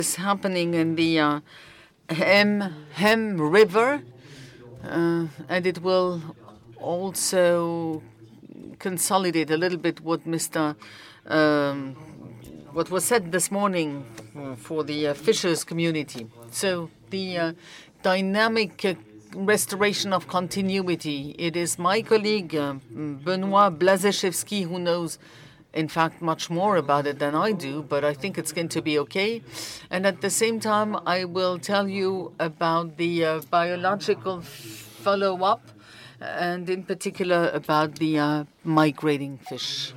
is happening in the Hem River, and it will also consolidate a little bit what what was said this morning for the fishers community. So the dynamic restoration of continuity. It is my colleague Benoit Blazeszewski who knows, in fact, much more about it than I do, but I think it's going to be okay. And at the same time, I will tell you about the biological follow-up, and in particular about the migrating fish.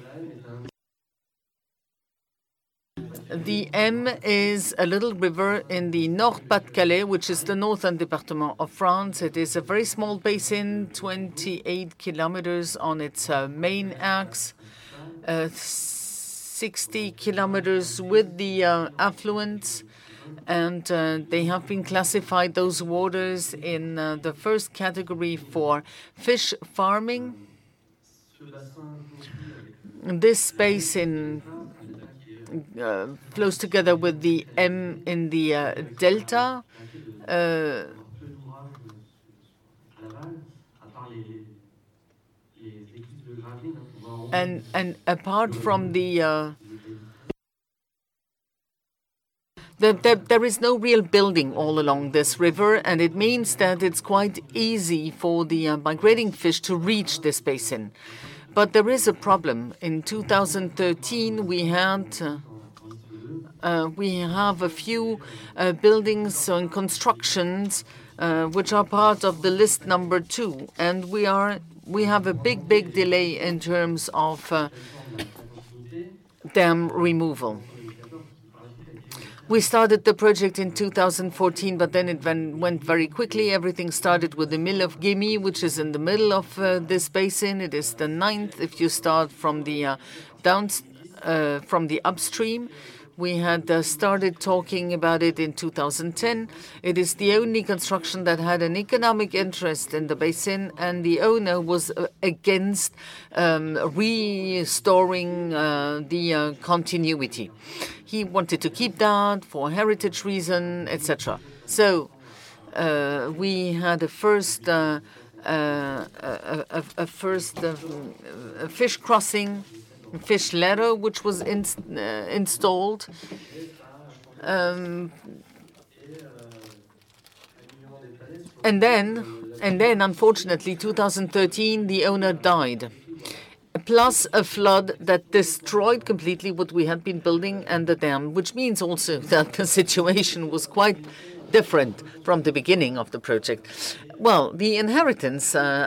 The M is a little river in the Nord-Pas-de-Calais, which is the northern department of France. It is a very small basin, 28 kilometers on its main axe, 60 kilometers with the affluents, and they have been classified, those waters, in the first category for fish farming. This basin flows together with the M in the delta. And apart from the there is no real building all along this river, and it means that it's quite easy for the migrating fish to reach this basin. But there is a problem. In 2013, we have a few buildings and constructions which are part of the list number 2, and we have a big delay in terms of dam removal. We started the project in 2014, but then it went very quickly. Everything started with the mill of Guémy, which is in the middle of this basin. It is the 9th if you start from the from the upstream. We had started talking about it in 2010. It is the only construction that had an economic interest in the basin, and the owner was against restoring the continuity. He wanted to keep that for heritage reason, etc. So we had a first fish crossing, fish ladder, which was installed. And then, unfortunately, 2013, the owner died. Plus a flood that destroyed completely what we had been building and the dam, which means also that the situation was quite different from the beginning of the project. Well, the inheritance, the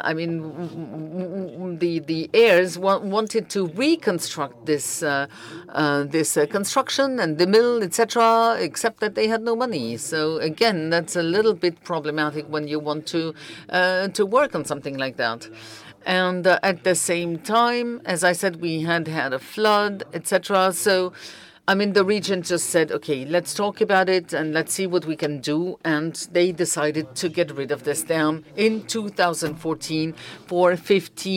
heirs wanted to reconstruct this construction and the mill, etc., except that they had no money. So again, that's a little bit problematic when you want to work on something like that. And at the same time, as I said, we had a flood, etc. So, the region just said, okay, let's talk about it and let's see what we can do. And they decided to get rid of this dam in 2014 for a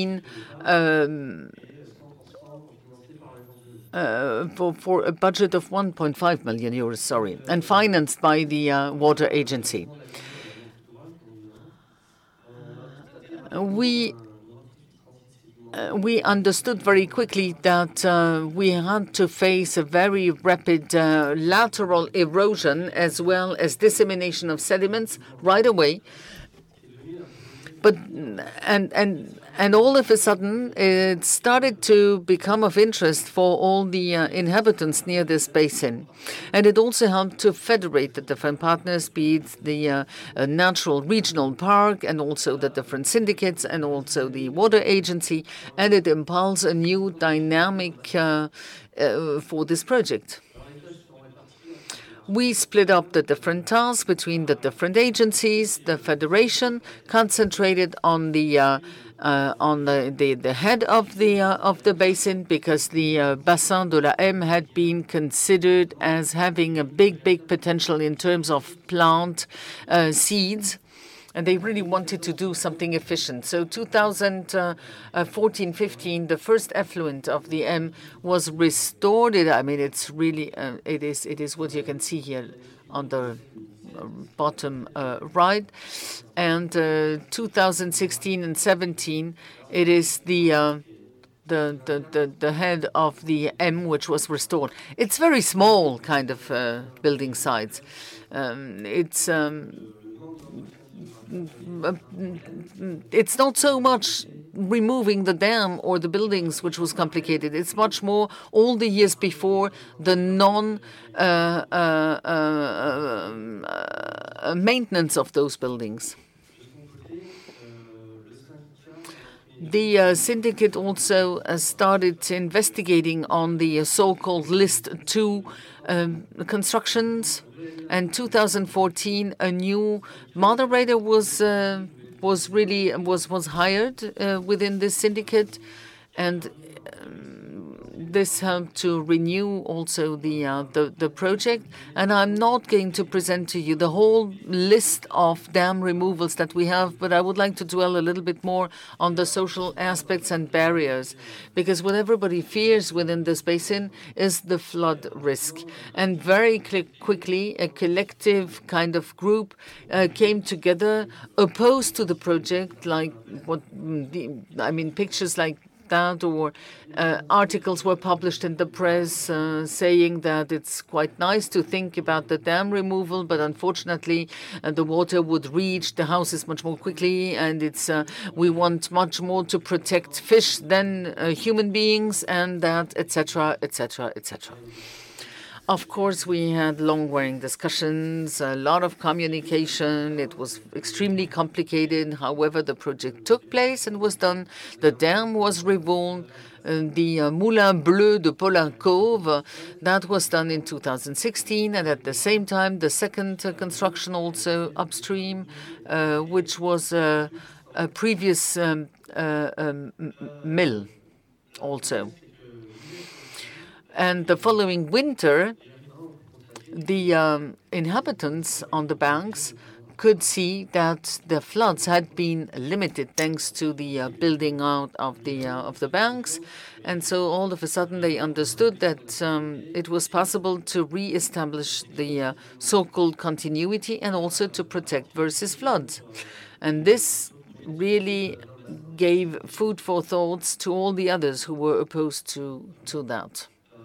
budget of 1.5 million euros, and financed by the water agency. We understood very quickly that we had to face a very rapid lateral erosion as well as dissemination of sediments right away. But and all of a sudden, it started to become of interest for all the inhabitants near this basin. And it also helped to federate the different partners, be it the natural regional park and also the different syndicates and also the water agency. And it impulsed a new dynamic for this project. We split up the different tasks between the different agencies. The federation concentrated on the head of the basin, because the Bassin de la M had been considered as having a big potential in terms of plant seeds, And they really wanted to do something efficient. So 2014-15, the first effluent of the M was restored. It's really, it is what you can see here on the bottom right. And 2016 and 17, it is the head of the M which was restored. It's very small kind of building sites. It's not so much removing the dam or the buildings which was complicated. It's much more all the years before the maintenance of those buildings. The syndicate also started investigating on the so-called List 2 constructions. And 2014, a new moderator was hired within this syndicate, and this helped to renew also the project. And I'm not going to present to you the whole list of dam removals that we have, but I would like to dwell a little bit more on the social aspects and barriers, because what everybody fears within this basin is the flood risk. And very quickly, a collective kind of group came together opposed to the project, like pictures like that, or articles were published in the press saying that it's quite nice to think about the dam removal, but unfortunately the water would reach the houses much more quickly, and we want much more to protect fish than human beings, and that, etc., etc., etc. Of course, we had long-wearing discussions, a lot of communication. It was extremely complicated. However, the project took place and was done. The dam was rebuilt. The Moulin Bleu de Poulain-Cove, that was done in 2016. And at the same time, the second construction also upstream, which was a previous mill also. And the following winter, the inhabitants on the banks could see that the floods had been limited thanks to the building out of the banks. And so all of a sudden they understood that it was possible to re-establish the so-called continuity and also to protect versus floods. And this really gave food for thoughts to all the others who were opposed to that.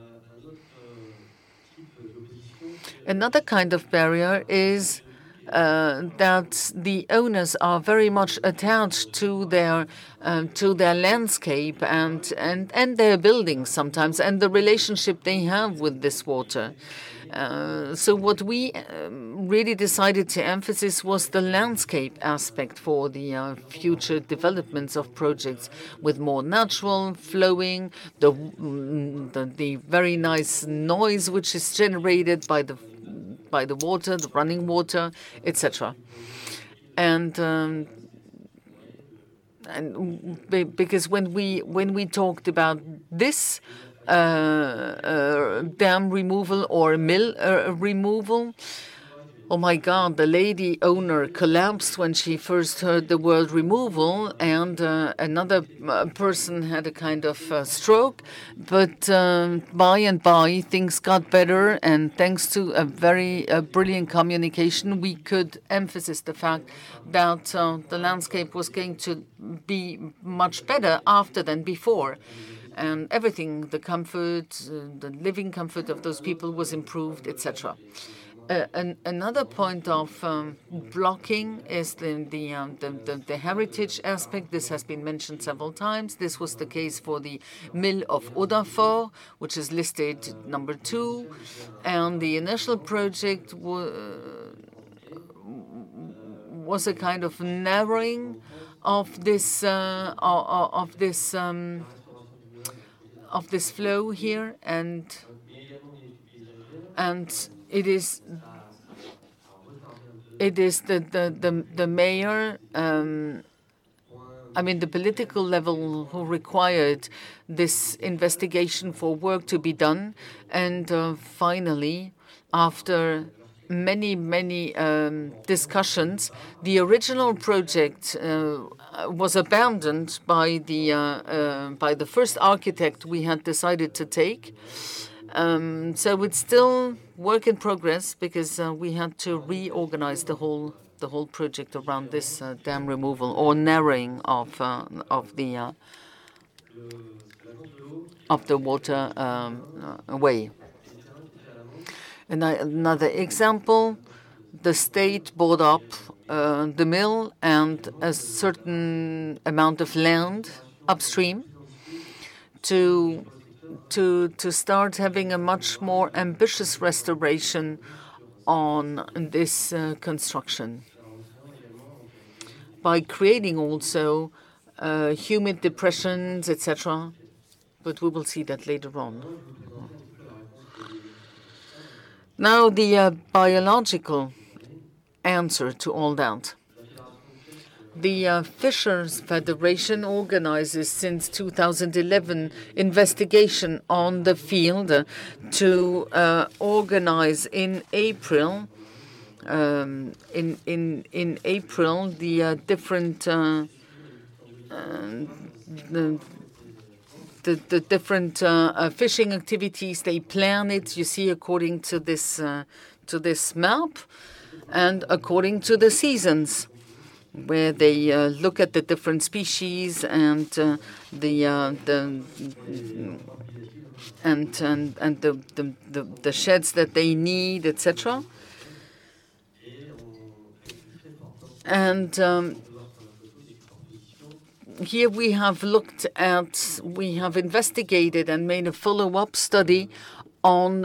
Another kind of barrier is that the owners are very much attached to their landscape and their buildings sometimes, and the relationship they have with this water. So what we really decided to emphasize was the landscape aspect for the future developments of projects, with more natural flowing, the very nice noise which is generated by the water, the running water, etc. And because when we talked about this dam removal or mill removal, oh my God, the lady owner collapsed when she first heard the word removal, and another person had a kind of stroke. But by and by, things got better, and thanks to a very brilliant communication, we could emphasize the fact that the landscape was going to be much better after than before. And everything, the comfort, the living comfort of those people was improved, etc. Another point of blocking is the heritage aspect. This has been mentioned several times. This was the case for the mill of Audinfort, which is listed number 2. And the initial project was a kind of narrowing of this flow here, and it is the mayor, the political level, who required this investigation for work to be done. And finally, after many discussions. The original project was abandoned by the first architect we had decided to take. So it's still work in progress because we had to reorganize the whole project around this dam removal or narrowing of the water way. And another example, the state bought up the mill and a certain amount of land upstream to start having a much more ambitious restoration on this construction by creating also humid depressions, etc. But we will see that later on. Now the biological answer to all that. The Fishers Federation organizes since 2011 investigation on the field to organize in April. In April, the different the different fishing activities, they plan it. You see, according to this map, and according to the seasons, where they look at the different species and the sheds that they need, etc. And here we have investigated and made a follow-up study on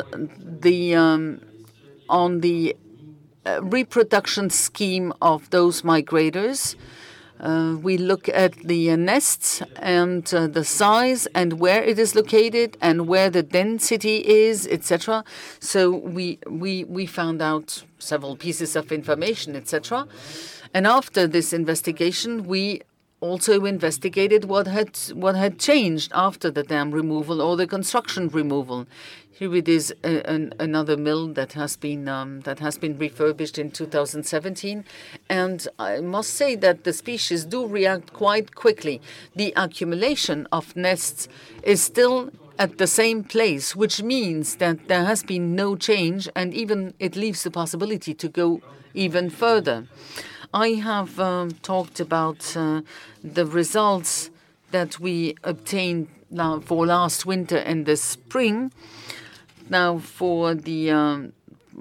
the reproduction scheme of those migrators. We look at the nests and the size and where it is located and where the density is, etc. So we found out several pieces of information, etc. And after this investigation, we also investigated what had changed after the dam removal or the construction removal. Here it is another mill that has been refurbished in 2017, and I must say that the species do react quite quickly. The accumulation of nests is still at the same place, which means that there has been no change, and even it leaves the possibility to go even further. I have talked about the results that we obtained for last winter and the spring. Now, for the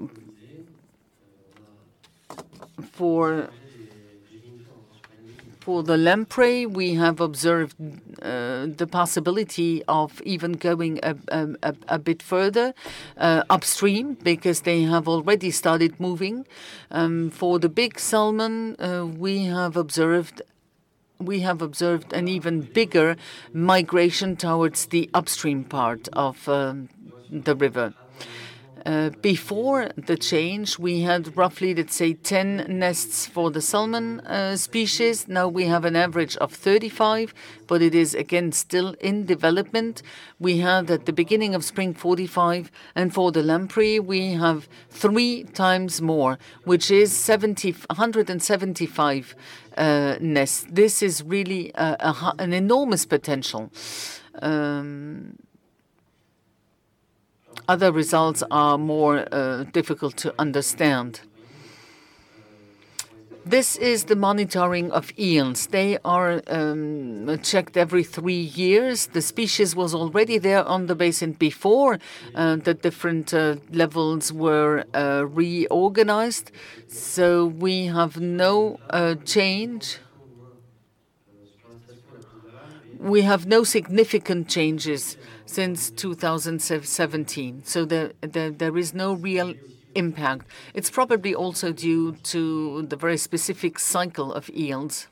lamprey, we have observed the possibility of even going a bit further upstream, because they have already started moving. For the big salmon, we have observed an even bigger migration towards the upstream part of the river. Before the change, we had roughly, let's say, 10 nests for the salmon species. Now we have an average of 35, but it is again still in development. We had at the beginning of spring 45, and for the lamprey we have 3 times more, which is 175 nests. This is really an enormous potential. Other results are more difficult to understand. This is the monitoring of eels. They are checked every 3 years. The species was already there on the basin before the different levels were reorganized. So we have no change. We have no significant changes since 2017. So there is no real impact. It's probably also due to the very specific cycle of eels.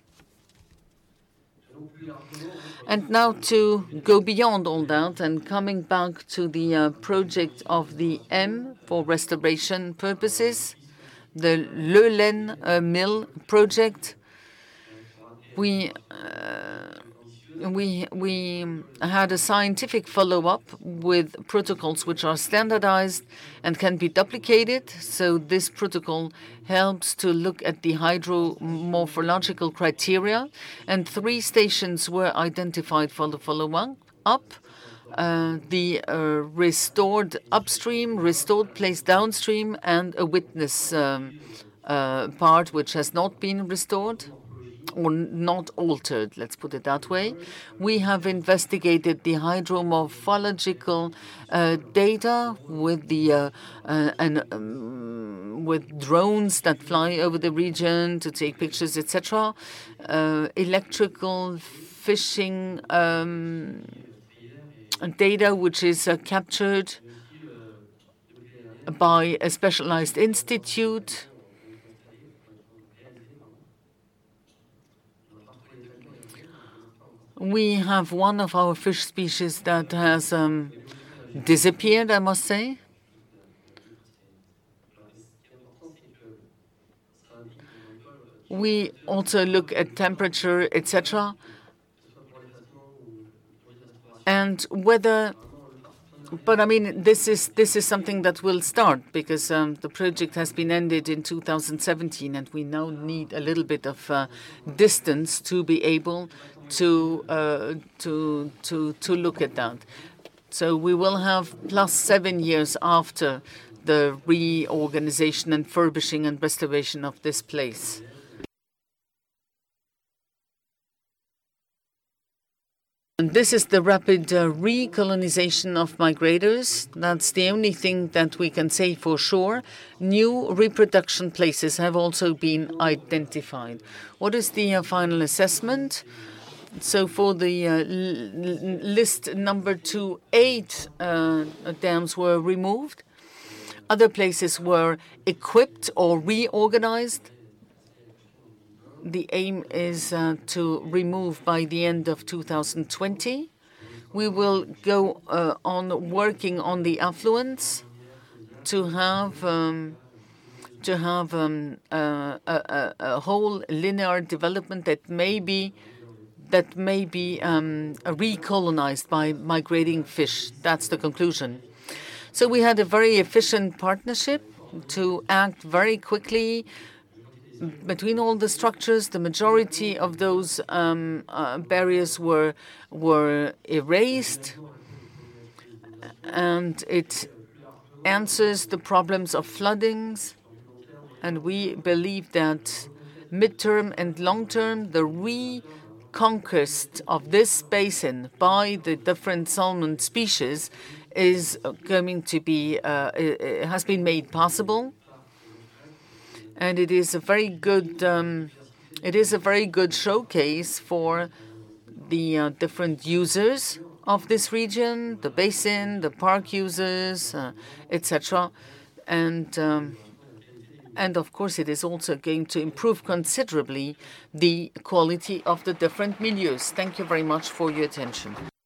And now to go beyond all that and coming back to the project of the M for restoration purposes, the Leulen mill project, we we had a scientific follow-up with protocols which are standardized and can be duplicated. So this protocol helps to look at the hydromorphological criteria, and 3 stations were identified for the follow-up. The restored upstream, restored place downstream, and a witness part which has not been restored or not altered, let's put it that way. We have investigated the hydromorphological data with the with drones that fly over the region to take pictures, etc. Electrical fishing data which is captured by a specialized institute. We have one of our fish species that has disappeared, I must say. We also look at temperature, etc. And whether, but I mean, this is something that will start because the project has been ended in 2017, and we now need a little bit of distance to be able to look at that. So we will have plus 7 years after the reorganization and furbishing and restoration of this place. And this is the rapid recolonization of migrators. That's the only thing that we can say for sure. New reproduction places have also been identified. What is the final assessment? So for the list number 2, 8 dams were removed. Other places were equipped or reorganized. The aim is to remove by the end of 2020. We will go on working on the affluents to have a whole linear development that may be recolonized by migrating fish. That's the conclusion. So we had a very efficient partnership to act very quickly between all the structures. The majority of those barriers were erased, and it answers the problems of floodings. And we believe that midterm and long term, the reconquest of this basin by the different salmon species is going to be has been made possible. And it is a very good showcase for the different users of this region, the basin, the park users, etc. And of course, it is also going to improve considerably the quality of the different milieux. Thank you very much for your attention.